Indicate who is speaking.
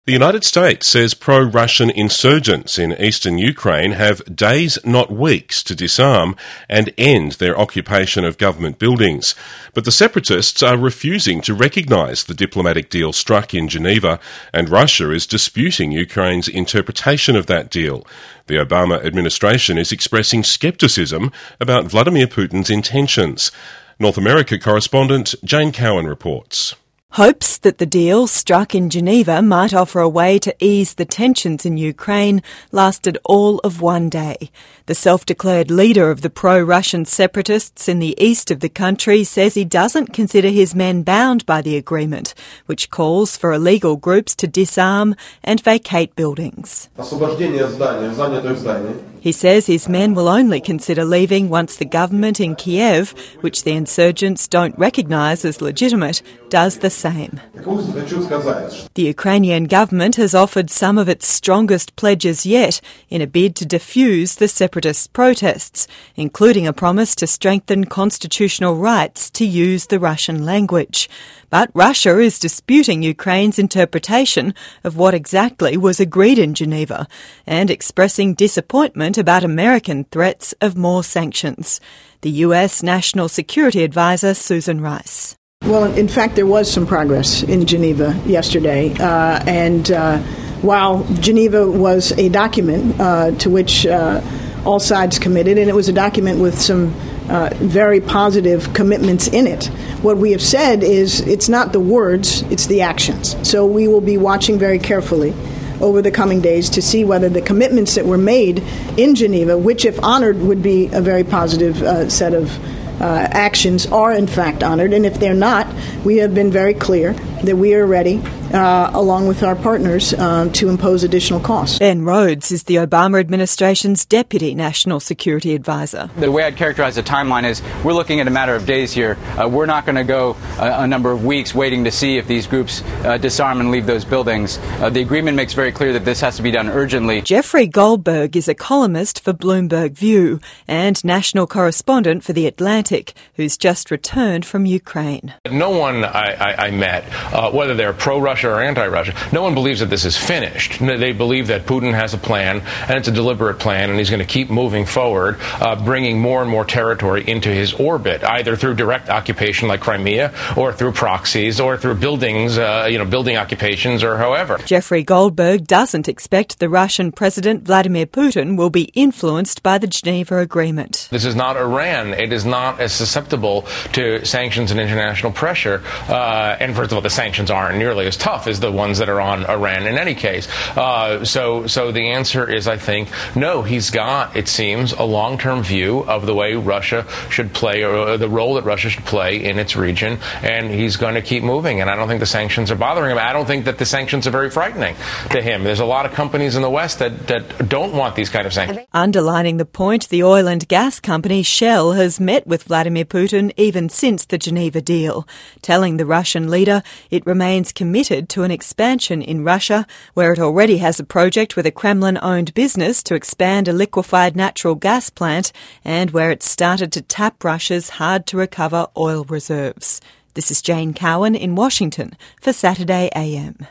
Speaker 1: The United States says pro-Russian insurgents in eastern Ukraine have days, not weeks, to disarm and end their occupation of government buildings. But the separatists are refusing to recognise the diplomatic deal struck in Geneva, and Russia is disputing Ukraine's interpretation of that deal. The Obama administration is expressing scepticism about Vladimir Putin's intentions. North America correspondent Jane Cowan reports.
Speaker 2: Hopes that the deal struck in Geneva might offer a way to ease the tensions in Ukraine lasted all of one day. The self-declared leader of the pro-Russian separatists in the east of the country says he doesn't consider his men bound by the agreement, which calls for illegal groups to disarm and vacate buildings. He says his men will only consider leaving once the government in Kiev, which the insurgents don't recognise as legitimate, does the same. The Ukrainian government has offered some of its strongest pledges yet in a bid to defuse the separatist protests, including a promise to strengthen constitutional rights to use the Russian language. But Russia is disputing Ukraine's interpretation of what exactly was agreed in Geneva and expressing disappointment about American threats of more sanctions. The US National Security Advisor Susan Rice.
Speaker 3: Well, in fact, there was some progress in Geneva yesterday, and while Geneva was a document to which all sides committed, and it was a document with some very positive commitments in it, what we have said is it's not the words, it's the actions. So we will be watching very carefully over the coming days to see whether the commitments that were made in Geneva, which if honored would be a very positive set of actions, are in fact honored. And if they're not, we have been very clear that we are ready, along with our partners, to impose additional costs.
Speaker 2: Ben Rhodes is the Obama administration's Deputy National Security Advisor.
Speaker 4: The way I'd characterize the timeline is we're looking at a matter of days here. We're not going to go a number of weeks waiting to see if these groups disarm and leave those buildings. The agreement makes very clear that this has to be done urgently.
Speaker 2: Jeffrey Goldberg is a columnist for Bloomberg View and national correspondent for The Atlantic, who's just returned from Ukraine.
Speaker 5: No one I met, whether they're pro-Russia or anti-Russia, no one believes that this is finished. They believe that Putin has a plan, and it's a deliberate plan, and he's going to keep moving forward, bringing more and more territory into his orbit, either through direct occupation like Crimea, or through proxies, or through buildings, building occupations, or however.
Speaker 2: Jeffrey Goldberg doesn't expect the Russian President Vladimir Putin will be influenced by the Geneva Agreement.
Speaker 5: This is not Iran. It is not as susceptible to sanctions and international pressure. And first of all, the sanctions aren't nearly as tough as the ones that are on Iran in any case. So the answer is, I think, no. He's got, it seems, a long-term view of the way Russia should play, or the role that Russia should play in its region, and he's going to keep moving. And I don't think the sanctions are bothering him. I don't think that the sanctions are very frightening to him. There's a lot of companies in the West that don't want these kind of sanctions.
Speaker 2: Underlining the point, the oil and gas company Shell has met with Vladimir Putin even since the Geneva deal, telling the Russian leader it remains committed to an expansion in Russia, where it already has a project with a Kremlin-owned business to expand a liquefied natural gas plant, and where it's started to tap Russia's hard-to-recover oil reserves. This is Jane Cowan in Washington for Saturday AM.